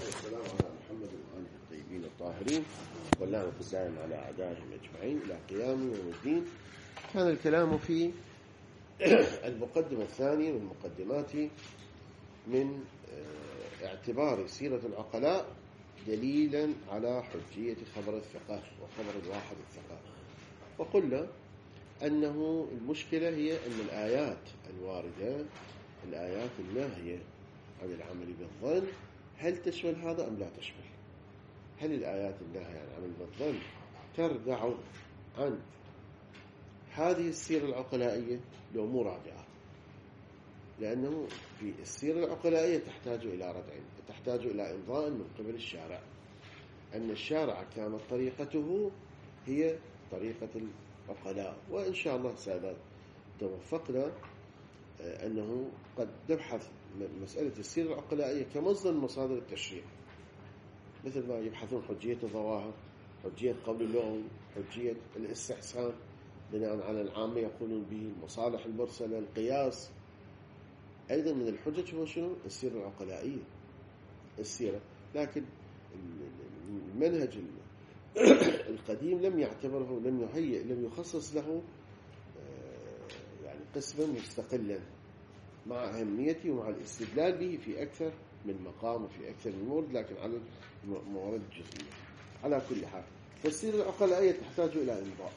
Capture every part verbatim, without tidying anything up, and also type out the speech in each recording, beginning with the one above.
والسلام على محمد وآله الطيبين الطاهرين واللعنة الدائمة على أعدائهم أجمعين إلى قيام يوم الدين. كان الكلام في المقدمة الثانية من مقدمات من اعتبار سيرة العقلاء دليلا على حجية خبر الثقة وخبر الواحد الثقة. وقلنا أنه المشكلة هي أن الآيات الواردة الآيات الناهية عن العمل بالظن هل تشمل هذا أم لا تشمل؟ هل الآيات الناهية عن العمل بالظن تردع عن هذه السيرة العقلائية لو مو رادعة؟ لأنه في السيرة العقلائية تحتاج إلى ردع، تحتاج إلى إمضاء من قبل الشارع أن الشارع كانت طريقته هي طريقة العقلاء. وإن شاء الله سادات توفقنا أنه قد نبحث مسألة السيرة العقلائية كمصدر من مصادر التشريع، مثل ما يبحثون حجية الظواهر، حجية قول اللغوي، حجية الاستحسان بناء على العامة يقولون به، المصالح المرسلة، القياس. أيضا من الحجج هو شنو؟ السيرة العقلائية السيرة. لكن المنهج القديم لم يعتبره، لم يهيئ، لم يخصص له يعني قسما مستقلا مع أهميته ومع الاستدلال به في أكثر من مقام وفي أكثر من مورد، لكن على الموارد الجزئية. على كل حال فالسيرة العقلائية تحتاج إلى إمضاء،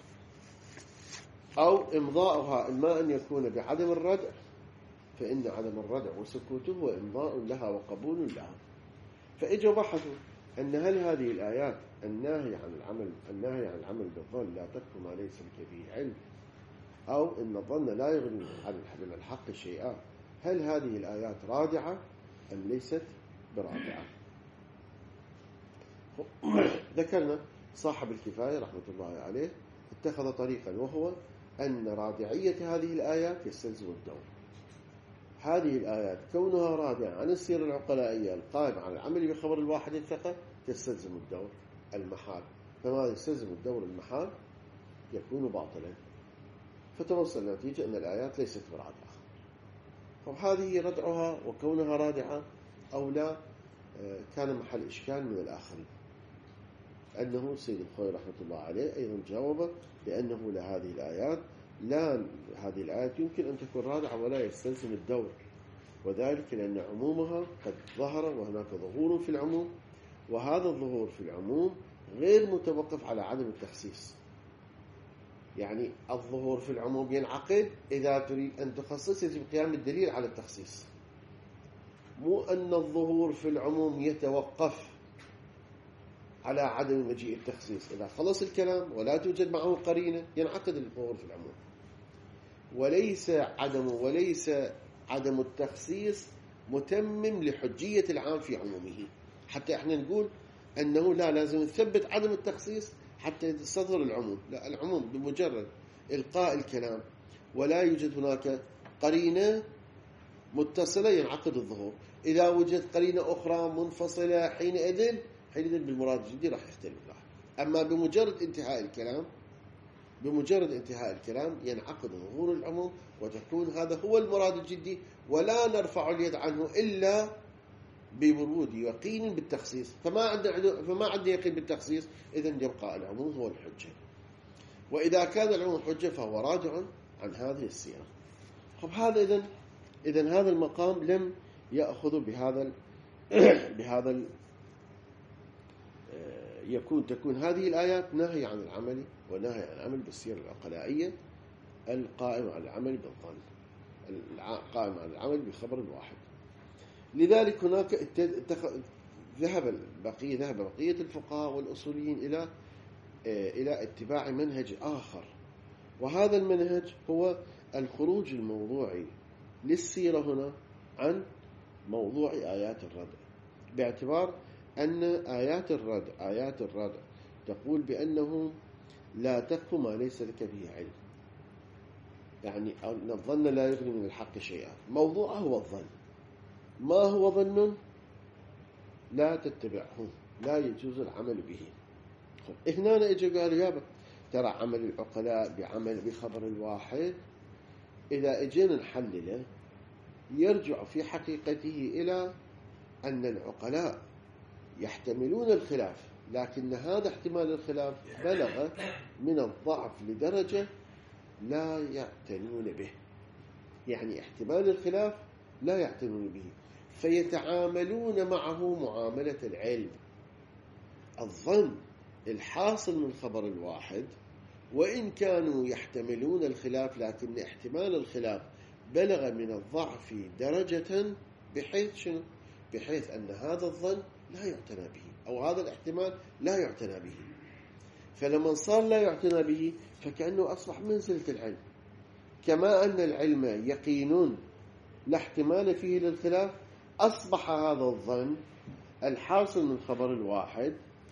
أو إمضاؤها إما أن يكون بعدم الردع، فإن عدم الردع وسكوته هو إمضاء لها وقبول لها. فإجوا بحثوا أن هل هذه الآيات الناهية عن العمل الناهية عن العمل بالظن لا تكفي ما ليس لك به علم، أو إن الظن لا يغني عن الحق شيئا، هل هذه الآيات رادعة أم ليست برادعة؟ ذكرنا صاحب الكفاية رحمة الله عليه اتخذ طريقا، وهو أن رادعية هذه الآيات يستلزم الدور. هذه الآيات كونها رادعة عن السيرة العقلائية القائمة على العمل بخبر الواحد الثقة تستلزم الدور المحال، فما يستلزم الدور المحال يكون باطلا. فتوصل النتيجة أن الآيات ليست برادعة. وهذه ردعها وكونها رادعة أو لا كان محل إشكال من الآخرين. أنه سيد الخوي رحمة الله عليه أيضا جاوب بأنه لهذه الآيات لا هذه الآيات يمكن أن تكون رادعة ولا يستلزم الدور، وذلك لأن عمومها قد ظهر وهناك ظهور في العموم، وهذا الظهور في العموم غير متوقف على عدم التخصيص. يعني الظهور في العموم ينعقد إذا تريد أن تخصص يجب قيام الدليل على التخصيص، مو أن الظهور في العموم يتوقف على عدم مجيء التخصيص. إذا خلص الكلام ولا توجد معه قرينة ينعقد الظهور في العموم. وليس عدم وليس عدم التخصيص متمم لحجية العام في عمومه، حتى احنا نقول أنه لا لازم نثبت عدم التخصيص حتى يستظهر العموم. لا، العموم بمجرد إلقاء الكلام ولا يوجد هناك قرينة متصلة ينعقد الظهور. إذا وجد قرينة أخرى منفصلة حينئذ حينئذ بالمراد الجدي راح يختلف. أما بمجرد انتهاء الكلام بمجرد انتهاء الكلام ينعقد ظهور العموم وتكون هذا هو المراد الجدي، ولا نرفع اليد عنه إلا بورود يقين بالتخصيص. فما عندنا فما عندنا يقين بالتخصيص، إذن يبقى العموم هو الحجة. وإذا كان العموم حجة فهو راجع عن هذه السيرة. طب هذا إذن إذن هذا المقام لم يأخذ بهذا بهذا يكون تكون هذه الآيات نهي عن العمل ونهي عن العمل بالسيرة العقلائية القائمة على العمل بالظن، القائمة على العمل بخبر واحد. لذلك هناك ذهب بقية ذهب بقية الفقهاء والأصوليين إلى إلى اتباع منهج آخر، وهذا المنهج هو الخروج الموضوعي للسيرة هنا عن موضوع آيات الردع، باعتبار أن آيات الردع آيات الردع تقول بأنه لا تقف ما ليس لك به علم، يعني أن الظن لا يغني من الحق شيئا. موضوعه هو الظن، ما هو ظن لا تتبعه، لا يجوز العمل به. هنا اجى قال يابا ترى عمل العقلاء بعمل بخبر الواحد إذا اجينا نحلله يرجع في حقيقته إلى أن العقلاء يحتملون الخلاف، لكن هذا احتمال الخلاف بلغ من الضعف لدرجة لا يعتنون به، يعني احتمال الخلاف لا يعتنون به، فيتعاملون معه معاملة العلم. الظن الحاصل من خبر الواحد وإن كانوا يحتملون الخلاف، لكن احتمال الخلاف بلغ من الضعف درجة بحيث شنو؟ بحيث أن هذا الظن لا يعتنى به، أو هذا الاحتمال لا يعتنى به. فلما صار لا يعتنى به فكأنه أصبح منزلة العلم، كما أن العلم يقين لا احتمال فيه للخلاف، أصبح هذا الظن الحاصل من خبر الواحد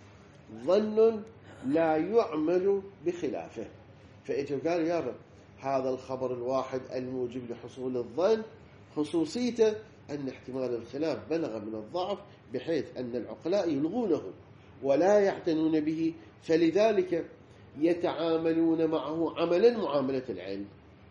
ظن لا يعمل بخلافه. فإجوا قالوا يا رب هذا الخبر الواحد الموجب لحصول الظن خصوصيته أن احتمال الخلاف بلغ من الضعف بحيث أن العقلاء يلغونه ولا يعتنون به، فلذلك يتعاملون معه عملا معاملة العلم،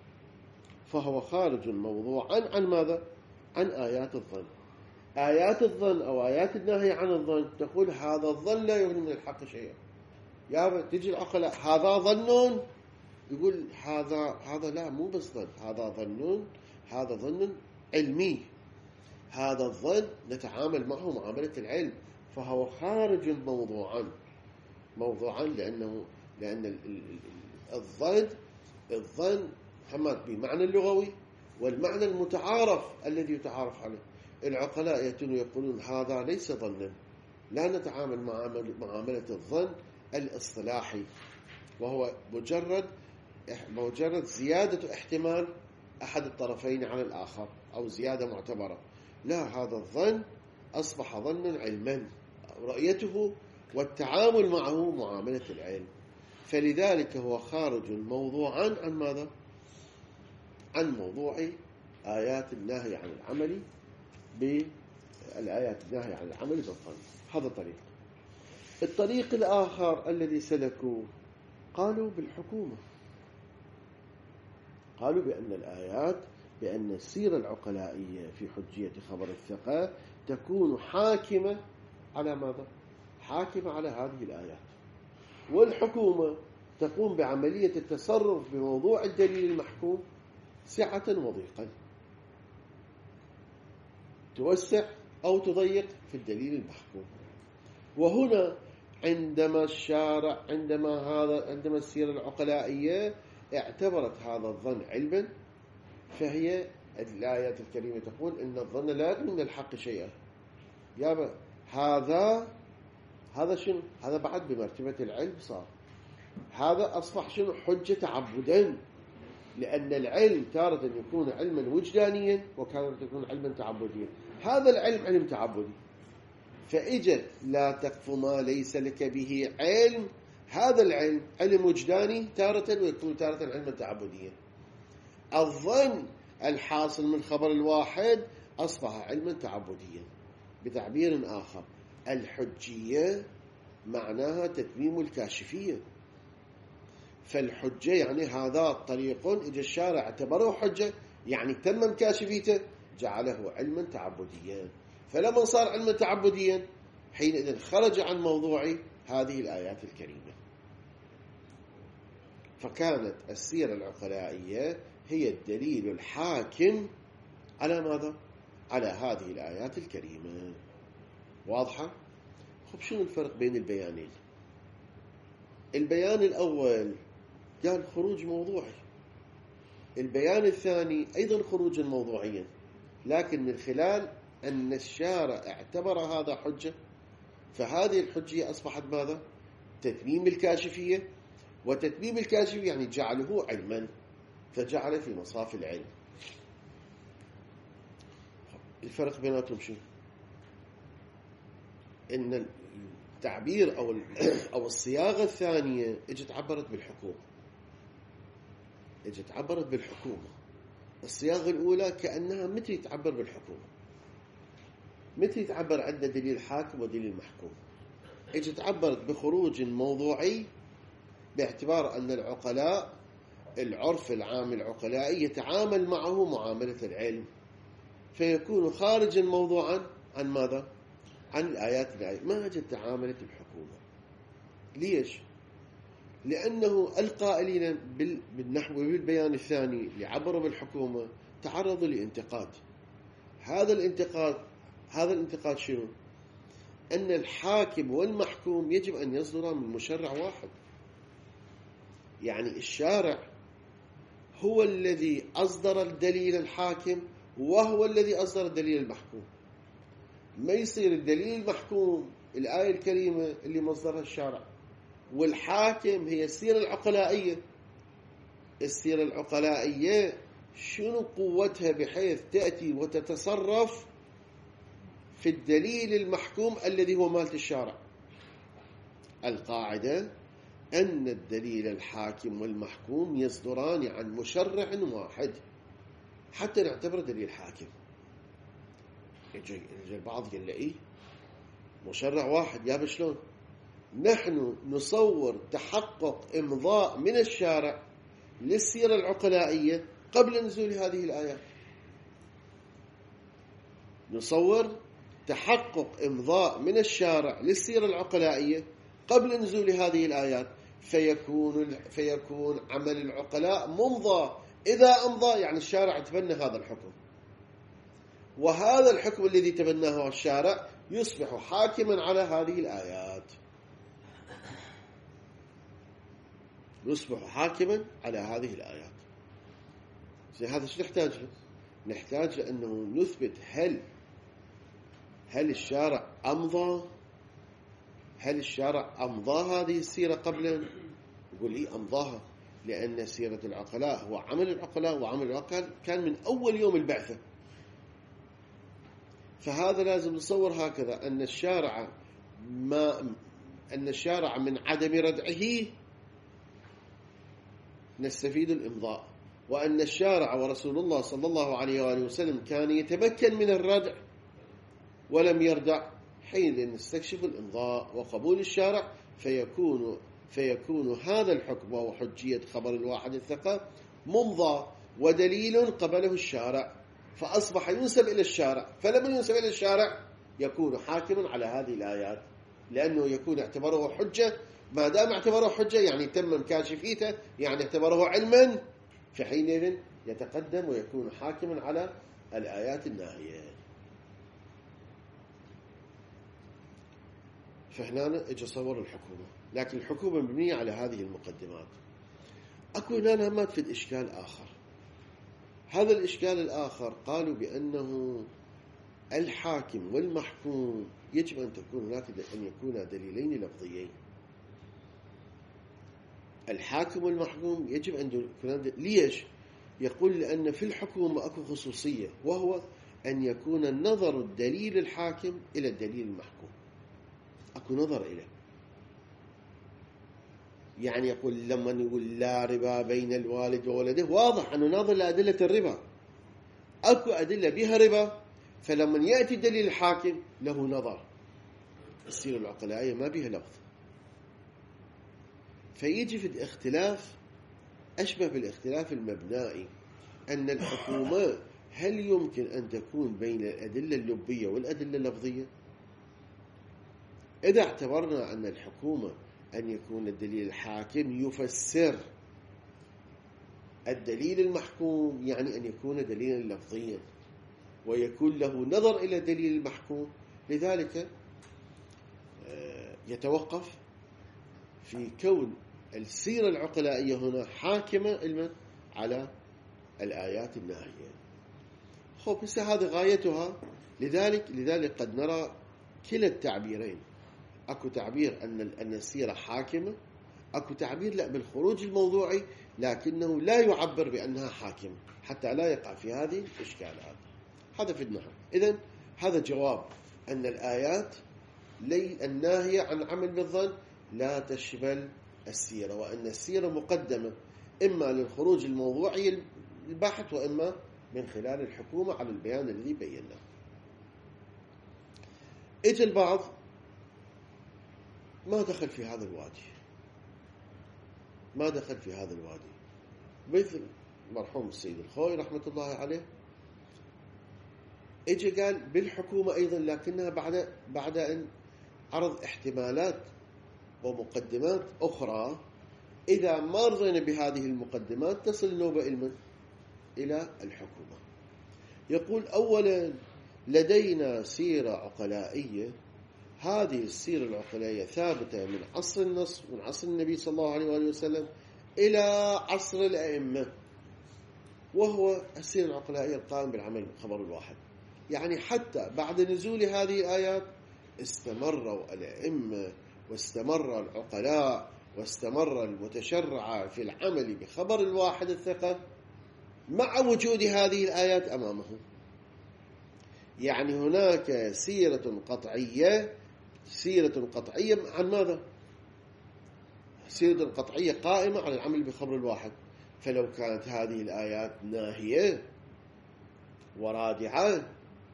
فهو خارج موضوعا عن ماذا؟ عن آيات الظن. آيات الظن أو آيات النهي عن الظن تقول هذا الظن لا يغني من الحق شيئا. يا تجي العقلاء هذا ظن، يقول هذا هذا لا مو بس ظن، هذا ظن، هذا ظن علمي، هذا الظن نتعامل معه معاملة العلم، فهو خارج موضوعا موضوعا لأنه لأن الظن الظن حماد بمعنى اللغوي والمعنى المتعارف الذي يتعارف عليه. العقلاء يأتون يقولون هذا ليس ظنا، لا نتعامل معاملة الظن الاصطلاحي، وهو مجرد مجرد زيادة احتمال أحد الطرفين على الآخر أو زيادة معتبرة. لا، هذا الظن أصبح ظنا علما، رؤيته والتعامل معه معاملة العلم، فلذلك هو خارج موضوعا عن ماذا؟ عن موضوع آيات النهي عن العمل بالآيات النهي عن العمل بالظن. هذا طريق. الطريق الآخر الذي سلكوا قالوا بالحكومة، قالوا بأن الآيات بأن السيرة العقلائية في حجية خبر الثقة تكون حاكمة على ماذا؟ حاكمة على هذه الآيات، والحكومة تقوم بعملية التصرف بموضوع الدليل المحكوم سعة وضيقا، توسع أو تضيق في الدليل المحكوم. وهنا عندما الشارع عندما هذا عندما السيرة العقلائية اعتبرت هذا الظن علما، فهي الآيات الكريمة تقول إن الظن لا يغني من الحق شيئا. يابا هذا هذا شنو؟ هذا بعد بمرتبة العلم صار، هذا أصبح شنو؟ حجة تعبدا، لأن العلم تارة يكون علما وجدانيا وكانت يكون علما تعبديا. هذا العلم علم تعبدي، فإجت لا تقف ما ليس لك به علم، هذا العلم علم وجداني تارة ويكون تارة علما تعبديا. الظن الحاصل من خبر الواحد أصبح علما تعبديا. بتعبير آخر الحجية معناها تتميم الكاشفية، فالحجة يعني هذا طريق إجا الشارع اعتبره حجة، يعني تمم كاشفيته، جعله علما تعبديا. فلما صار علما تعبديا حينئذ خرج عن موضوع هذه الآيات الكريمة. فكانت السيرة العقلائية هي الدليل الحاكم على ماذا؟ على هذه الآيات الكريمة. واضحة؟ خب شنو الفرق بين البيانين؟ البيان الأول قال خروج موضوعي، البيان الثاني أيضا خروج موضوعيا، لكن من خلال أن الشارع اعتبر هذا حجة، فهذه الحجية أصبحت ماذا؟ تتميم الكاشفية، وتتميم الكاشفية يعني جعله علما، فجعل في مصاف العلم. الفرق بيناتهم شو؟ إن التعبير أو أو الصياغة الثانية اجت عبرت بالحكومة، اجت عبرت بالحكومة. الصياغة الأولى كأنها متى تعبر بالحكومة، متى تعبر عندنا دليل حاكم ودليل محكوم. اجت عبرت بخروج موضوعي باعتبار أن العقلاء العرف العام العقلائي يتعامل معه معاملة العلم، فيكون خارجا موضوعا عن ماذا؟ عن الآيات الناهية ما جت تعاملت الحكومة. ليش؟ لأنه القائلين بالنحو وبالبيان الثاني اللي عبروا بالحكومة تعرضوا لانتقاد. هذا الانتقاد هذا الانتقاد شنو؟ أن الحاكم والمحكوم يجب أن يصدرا من مشرع واحد. يعني الشارع هو الذي أصدر الدليل الحاكم وهو الذي أصدر الدليل المحكوم. ما يصير الدليل المحكوم الآية الكريمة اللي مصدرها الشارع، والحاكم هي السيرة العقلائية. السيرة العقلائية شنو قوتها بحيث تأتي وتتصرف في الدليل المحكوم الذي هو مالت الشارع؟ القاعدة أن الدليل الحاكم والمحكوم يصدران عن مشرع واحد حتى نعتبر دليل حاكم. يجي البعض يقول إيه مشرع واحد، يا بشلون؟ نحن نصور تحقق إمضاء من الشارع للسيرة العقلائية قبل نزول هذه الآيات. نصور تحقق إمضاء من الشارع للسيرة العقلائية قبل نزول هذه الآيات، فيكون فيكون عمل العقلاء ممضى. إذا أمضى يعني الشارع تبنى هذا الحكم، وهذا الحكم الذي تبناه الشارع يصبح حاكما على هذه الآيات. يصبح حاكما على هذه الآيات. زي هذا شو نحتاج له؟ نحتاج أنه نثبت هل هل الشارع أمضى هل الشارع أمضى هذه السيرة قبلا؟ يقول إيه أمضاها، لأن سيرة العقلاء هو عمل العقلاء، وعمل العقلاء كان من أول يوم البعثة. فهذا لازم نصور هكذا أن الشارع ما أن الشارع من عدم ردعه نستفيد الإمضاء، وأن الشارع ورسول الله صلى الله عليه وآله وسلم كان يتمكن من الردع ولم يردع، حين نستكشف الإمضاء وقبول الشارع فيكون فيكون هذا الحكم وهو حجية خبر الواحد الثقة ممضى ودليل قبله الشارع، فأصبح ينسب إلى الشارع. فلما ينسب إلى الشارع يكون حاكما على هذه الآيات، لأنه يكون اعتبره حجة. ما دام اعتبره حجة يعني تم كاشفيته، يعني اعتبره علما، في حينئذ يتقدم ويكون حاكما على الآيات الناهية. فهنا اجى صور الحكومة، لكن الحكومة مبنية على هذه المقدمات. أكو هنا ما تفيد إشكال آخر. هذا الإشكال الآخر قالوا بأنه الحاكم والمحكوم يجب أن تكون هناك أن يكونا دليلين لفظيين. الحاكم والمحكوم يجب أن يكونا دليلين. ليش؟ يقول لأن في الحكومة أكو خصوصية، وهو أن يكون النظر الدليل الحاكم إلى الدليل المحكوم. أكو نظر إليه. يعني يقول لما نقول لا ربا بين الوالد وولده، واضح أنه ناظر لأدلة الربا. أكو أدلة بها ربا، فلما يأتي الدليل الحاكم له نظر. السيرة العقلائية ما بها لفظ، فيجي في الاختلاف أشبه بالاختلاف المبنائي، أن الحكومة هل يمكن أن تكون بين الأدلة اللبية والأدلة اللفظية؟ إذا اعتبرنا أن الحكومة أن يكون الدليل الحاكم يفسر الدليل المحكوم، يعني أن يكون دليلا لفظيا ويكون له نظر إلى الدليل المحكوم، لذلك يتوقف في كون السيرة العقلائية هنا حاكمة على الآيات الناهية. خب بس هذه غايتها. لذلك لذلك قد نرى كلا التعبيرين. أكو تعبير أن أن السيرة حاكمة، أكو تعبير لا بالخروج الموضوعي لكنه لا يعبر بأنها حاكمة حتى لا يقع في هذه الإشكالات. هذا في النحو. إذن هذا جواب أن الآيات لي الناهية عن عمل بالظن لا تشمل السيرة، وأن السيرة مقدمة إما للخروج الموضوعي البحث وإما من خلال الحكومة على البيان الذي بيناه. إجا البعض ما دخل في هذا الوادي ما دخل في هذا الوادي مثل مرحوم السيد الخوي رحمة الله عليه، اجى قال بالحكومة أيضا، لكنها بعد بعد أن عرض احتمالات ومقدمات أخرى. إذا ما رضينا بهذه المقدمات تصل النوبة إلى إلى الحكومة. يقول أولا لدينا سيرة عقلائية، هذه السيرة العقلائية ثابتة من عصر النص، من عصر النبي صلى الله عليه وآله وسلم إلى عصر الأئمة، وهو السيرة العقلائية القائمة بالعمل بالخبر الواحد. يعني حتى بعد نزول هذه الآيات استمروا الأئمة واستمر العقلاء واستمر المتشرع في العمل بخبر الواحد الثقة مع وجود هذه الآيات أمامهم. يعني هناك سيرة قطعية، سيرة قطعية عن ماذا؟ سيرة قطعية قائمة على العمل بخبر الواحد. فلو كانت هذه الآيات ناهية ورادعة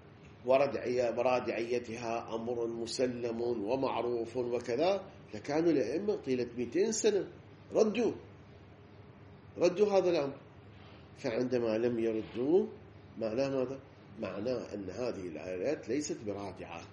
ورادعيتها أمر مسلم ومعروف وكذا، لكانوا الأئمة طيلة مئتين سنة ردوا ردوا هذا الأمر. فعندما لم يردوا معناه ماذا؟ معناه أن هذه الآيات ليست برادعة.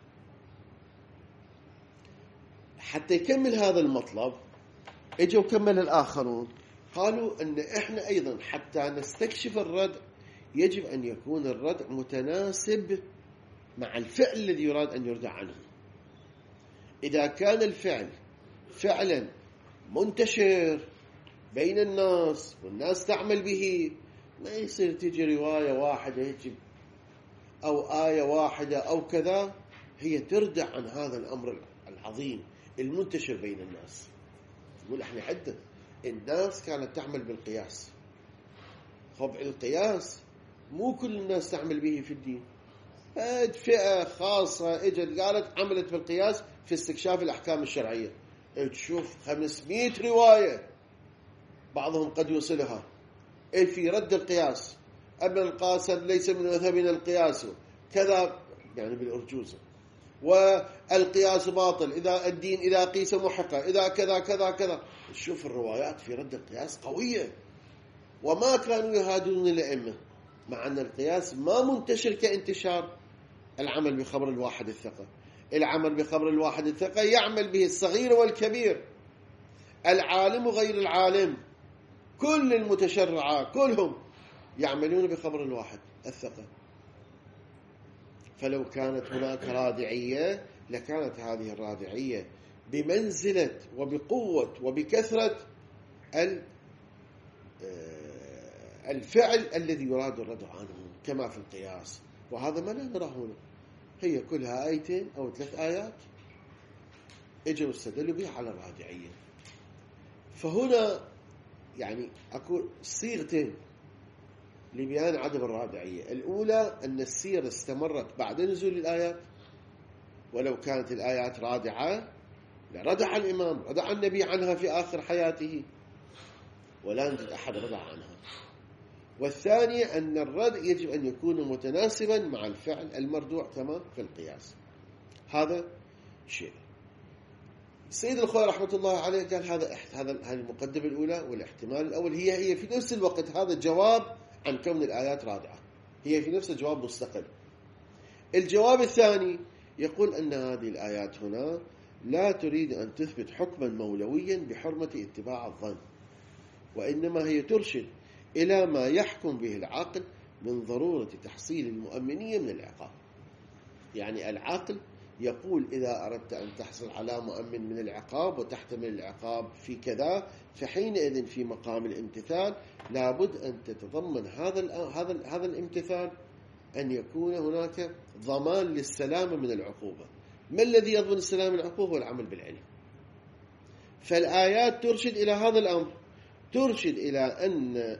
حتى يكمل هذا المطلب اجوا كمل الآخرون، قالوا أن إحنا أيضا حتى نستكشف الردع يجب أن يكون الردع متناسب مع الفعل الذي يراد أن يردع عنه. إذا كان الفعل فعلا منتشر بين الناس والناس تعمل به، ما يصير تجي رواية واحدة هيك أو آية واحدة أو كذا هي تردع عن هذا الأمر العظيم المنتشر بين الناس. يقول احنا عدة الناس كانت تعمل بالقياس. خب القياس مو كل الناس تعمل به في الدين، هاد فئة خاصة اجت قالت عملت بالقياس في استكشاف الأحكام الشرعية. تشوف خمسمائة رواية بعضهم قد يوصلها في رد القياس، ابن القاسم ليس من مذهبنا القياس كذا، يعني بالأرجوزة، والقياس باطل إذا الدين إذا قيس محقة إذا كذا كذا كذا. شوف الروايات في رد القياس قوية، وما كانوا يهادون الأئمة، مع أن القياس ما منتشر كانتشار العمل بخبر الواحد الثقة. العمل بخبر الواحد الثقة يعمل به الصغير والكبير، العالم وغير العالم، كل المتشرعة كلهم يعملون بخبر الواحد الثقة. فلو كانت هناك رادعية لكانت هذه الرادعية بمنزلة وبقوة وبكثرة الفعل الذي يراد الردع عنه كما في القياس. وهذا ما لا نراه هنا، هي كلها آيتين أو ثلاث آيات اجوا استدلوا بها على الرادعية. فهنا يعني أقول صيغتين لبيان عدم الرادعية. الأولى أن السيرة استمرت بعد نزول الآيات، ولو كانت الآيات رادعة لردع الإمام ردع النبي عنها في آخر حياته، ولا نجد أحد ردع عنها. والثانية أن الردع يجب أن يكون متناسبا مع الفعل المردوع كما في القياس. هذا شيء. السيد الخوي رحمة الله عليه قال هذا هذا هذه المقدمة الأولى، والاحتمال الأول هي هي في نفس الوقت هذا الجواب عن كون الآيات رادعة، هي في نفس الجواب مستقل. الجواب الثاني يقول أن هذه الآيات هنا لا تريد أن تثبت حكما مولويا بحرمة اتباع الظن، وإنما هي ترشد إلى ما يحكم به العاقل من ضرورة تحصيل المؤمنية من العقاب. يعني العاقل يقول إذا أردت أن تحصل على مؤمن من العقاب وتحتمل العقاب في كذا، فحينئذ في مقام الامتثال لابد أن تتضمن هذا هذا هذا الامتثال أن يكون هناك ضمان للسلامة من العقوبة. ما الذي يضمن السلامة من العقوبة؟ هو العمل بالعلم. فالآيات ترشد إلى هذا الأمر، ترشد إلى أن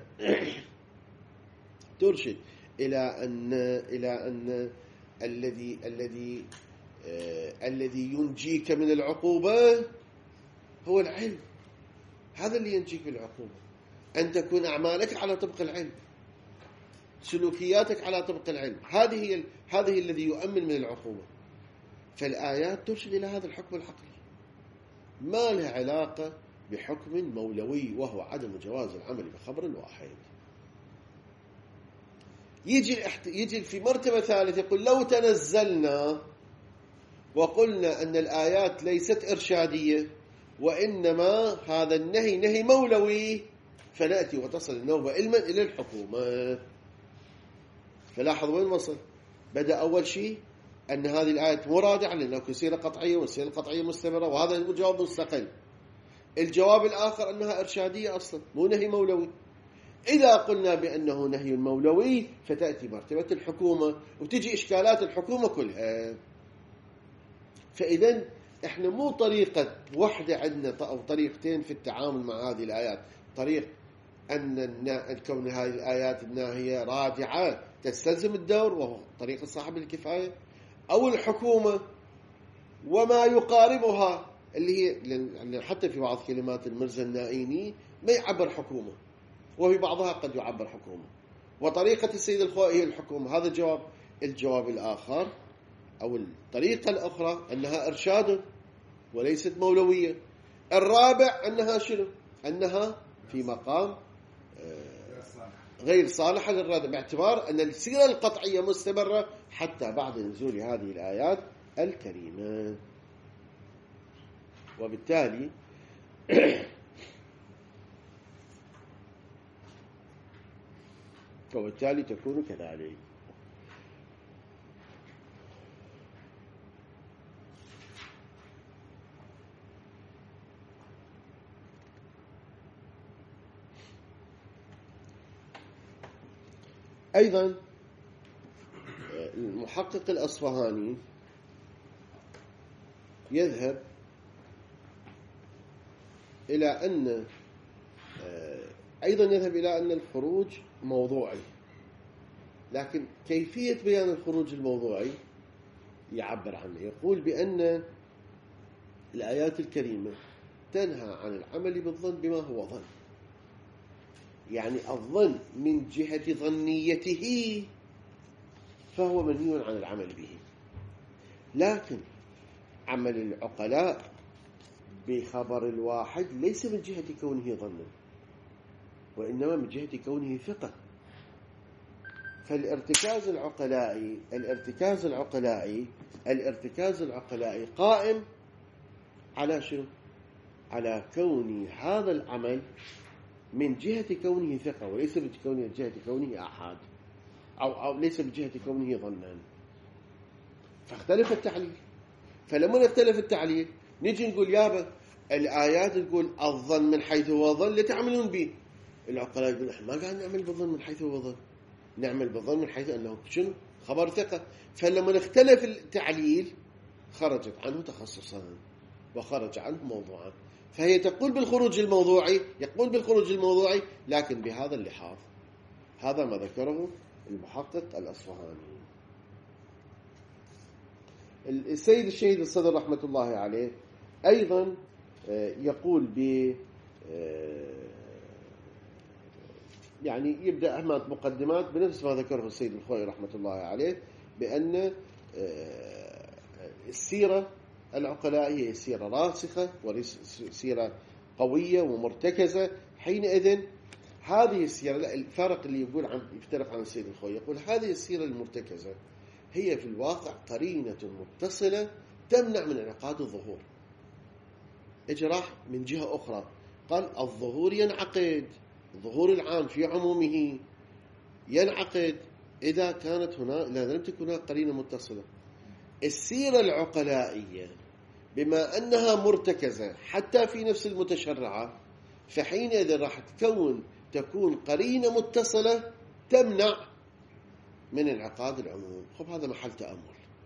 ترشد إلى أن إلى أن الذي الذي آه الذي ينجيك من العقوبة هو العلم. هذا اللي ينجيك من العقوبة، أن تكون أعمالك على طبق العلم، سلوكياتك على طبق العلم. هذه هي هذه الذي يؤمن من العقوبة. فالآيات ترشد إلى هذا الحكم الحقيقي، ما لها علاقة بحكم مولوي وهو عدم جواز العمل بخبر واحد. يجي يجي في مرتبة ثالثة يقول لو تنزلنا وقلنا أن الآيات ليست إرشادية وإنما هذا النهي نهي مولوي، فنأتي وتصل النوبة علما إلى الحكومة. فلاحظ وين وصل. بدأ أول شيء أن هذه الآية مو رادعة لأنه كسيرة قطعية والسيرة القطعية مستمرة، وهذا هو جواب مستقل. الجواب الآخر أنها إرشادية أصلا مو نهي مولوي. إذا قلنا بأنه نهي مولوي فتأتي مرتبة الحكومة وتجي إشكالات الحكومة كلها. فإذا إحنا مو طريقة واحدة عندنا أو طريقتين في التعامل مع هذه الآيات. طريق أن كون هذه الآيات الناهية رادعة تستلزم الدور وهو طريقة صاحب الكفاية، أو الحكومة وما يقاربها اللي هي لأن حتى في بعض كلمات المرزا النائيني ما يعبر حكومة وفي بعضها قد يعبر حكومة، وطريقة السيد الخوئي هي الحكومة. هذا الجواب. الجواب الآخر أو الطريقة الأخرى أنها إرشاد وليست مولوية. الرابع أنها شنو؟ أنها في مقام غير صالحة للرد، باعتبار أن السيرة القطعية مستمرة حتى بعد نزول هذه الآيات الكريمة. وبالتالي وبالتالي تكون كذلك. أيضا المحقق الأصفهاني يذهب إلى أن أيضا يذهب إلى أن الخروج موضوعي، لكن كيفية بيان الخروج الموضوعي يعبر عنه. يقول بأن الآيات الكريمة تنهى عن العمل بالظن بما هو ظن، يعني الظن من جهة ظنيته فهو منهي عن العمل به، لكن عمل العقلاء بخبر الواحد ليس من جهة كونه ظنا وإنما من جهة كونه ثقة. فالارتكاز العقلائي الارتكاز العقلائي الارتكاز العقلائي قائم على شنو؟ على كون هذا العمل من جهة كونه ثقة وليس من جهة كونه أحد، أو, أو ليس من جهة كونه ظنا. فاختلف التعليل. فلما نختلف التعليل نجي نقول يابا الآيات تقول الظن من حيث هو ظن لتعملون به. العقلاء يقول احنا ما قاعد نعمل بالظن من حيث هو ظن، نعمل بالظن من حيث أنه شنو؟ خبر ثقة. فلما نختلف التعليل خرجت عنه تخصصا وخرج عنه موضوعا. فهي تقول بالخروج الموضوعي، يقول بالخروج الموضوعي لكن بهذا اللحاظ. هذا ما ذكره المحقق الأصفهاني. السيد الشهيد الصدر رحمة الله عليه أيضا يقول ب يعني يبدأ أحمد مقدمات بنفس ما ذكره السيد الخوئي رحمة الله عليه، بأن السيرة العقلاء هي سيرة راسخة وسيرة قوية ومرتكزة. حينئذ هذه السيرة، الفرق اللي يقول عن يفترق عن السيد الخوئي، يقول هذه السيرة المرتكزة هي في الواقع قرينة متصلة تمنع من انعقاد الظهور. اجراح من جهة أخرى قال الظهور ينعقد، الظهور العام في عمومه ينعقد إذا كانت هنا إذا لم تكن هناك قرينة متصلة. السيرة العقلائية بما أنها مرتكزة حتى في نفس المتشرعة، فحينئذ راح تكون تكون قرينة متصلة تمنع من انعقاد العموم. خب هذا محل تأمل،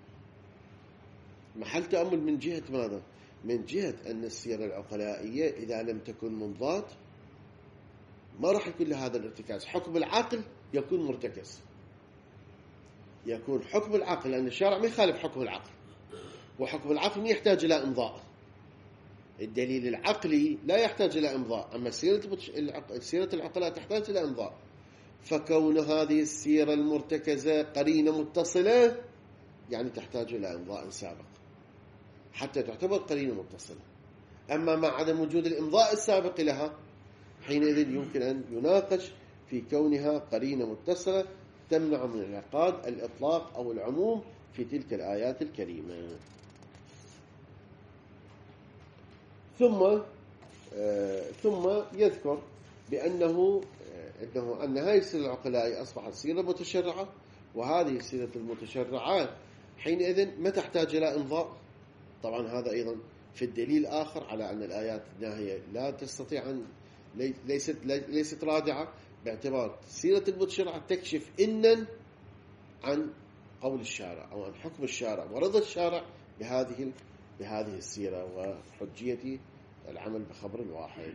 محل تأمل من جهة ماذا؟ من جهة أن السيرة العقلائية إذا لم تكن منضات ما راح يكون لهذا الارتكاز. حكم العقل يكون مرتكز، يكون حكم العقل، لأن الشارع ما يخالف حكم العقل، وحكم العقل ما يحتاج إلى إمضاء. الدليل العقلي لا يحتاج إلى إمضاء، أما سيرة العقلاء تحتاج إلى إمضاء. فكون هذه السيرة المرتكزة قرينة متصلة يعني تحتاج إلى إمضاء سابق حتى تعتبر قرينة متصلة. أما مع عدم وجود الإمضاء السابق لها حينئذ يمكن أن يناقش في كونها قرينة متصلة تمنع من انعقاد الإطلاق أو العموم في تلك الآيات الكريمة. ثم آه ثم يذكر بأنه آه أنه أن هذه السيرة العقلائية أصبحت سيرة متشرعة، وهذه السيرة المتشرعات حينئذ ما تحتاج إلى إمضاء. طبعا هذا أيضا في الدليل آخر على أن الآيات الناهية لا تستطيع أن ليست ليست رادعة، باعتبار سيرة المتشرعة تكشف إنن عن قول الشارع أو عن حكم الشارع ورضا الشارع بهذه بهذه السيرة وحجية العمل بخبر واحد.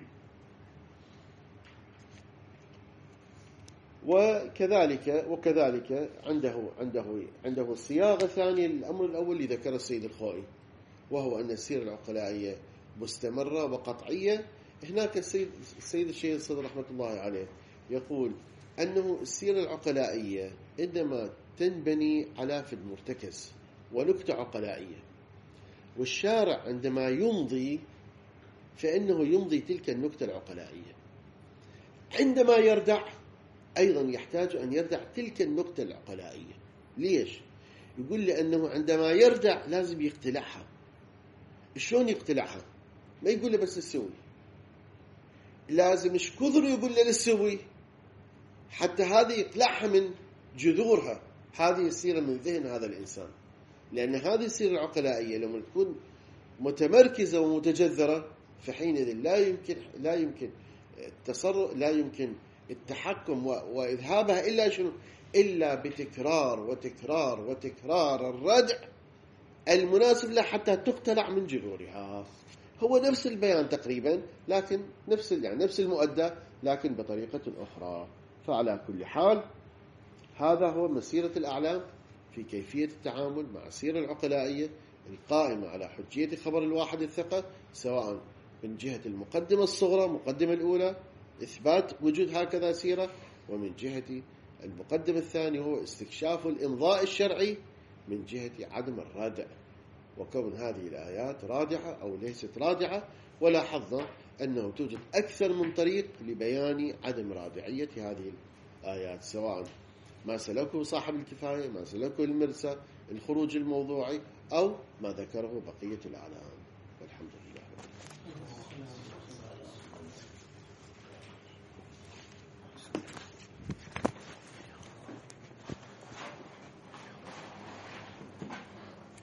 وكذلك وكذلك عنده عنده عنده صياغة ثانية للأمر الأول اللي ذكر السيد الخوئي، وهو أن السيرة العقلائية مستمرة وقطعية. هناك السيد السيد الشيخ الصدر رحمة الله عليه يقول أنه السيرة العقلائية عندما تنبني على في المرتكز ونكتة عقلائية، والشارع عندما يمضي فإنه يمضي تلك النكتة العقلائية. عندما يردع أيضا يحتاج أن يردع تلك النكتة العقلائية. ليش؟ يقول لأنه عندما يردع لازم يقتلعها. شلون يقتلعها؟ ما يقول له بس السوي، لازم ايش كثر يقول له للسوي حتى هذه يقلعها من جذورها، هذه السيرة من ذهن هذا الإنسان. لأن هذه السيرة العقلائية لما تكون متمركزة ومتجذرة فحينئذ لا يمكن لا يمكن التصرف، لا يمكن التحكم وإذهابها إلا شنو؟ إلا بتكرار وتكرار وتكرار الردع المناسب لها حتى تقتلع من جذورها. هو نفس البيان تقريبا، لكن نفس يعني نفس المؤدى لكن بطريقة أخرى. فعلى كل حال هذا هو مسيرة الأعلام في كيفية التعامل مع السيرة العقلائية القائمة على حجية خبر الواحد الثقة، سواء من جهة المقدمة الصغرى المقدمة الأولى إثبات وجود هكذا سيرة، ومن جهة المقدمة الثانية هو استكشاف الإمضاء الشرعي من جهة عدم الرادع، وكون هذه الآيات رادعة أو ليست رادعة. ولاحظنا أنه توجد أكثر من طريق لبيان عدم رادعية هذه الآيات، سواء ما سلكه صاحب الكفاية، ما سلكه المرسى، الخروج الموضوعي، أو ما ذكره بقية الأعلام.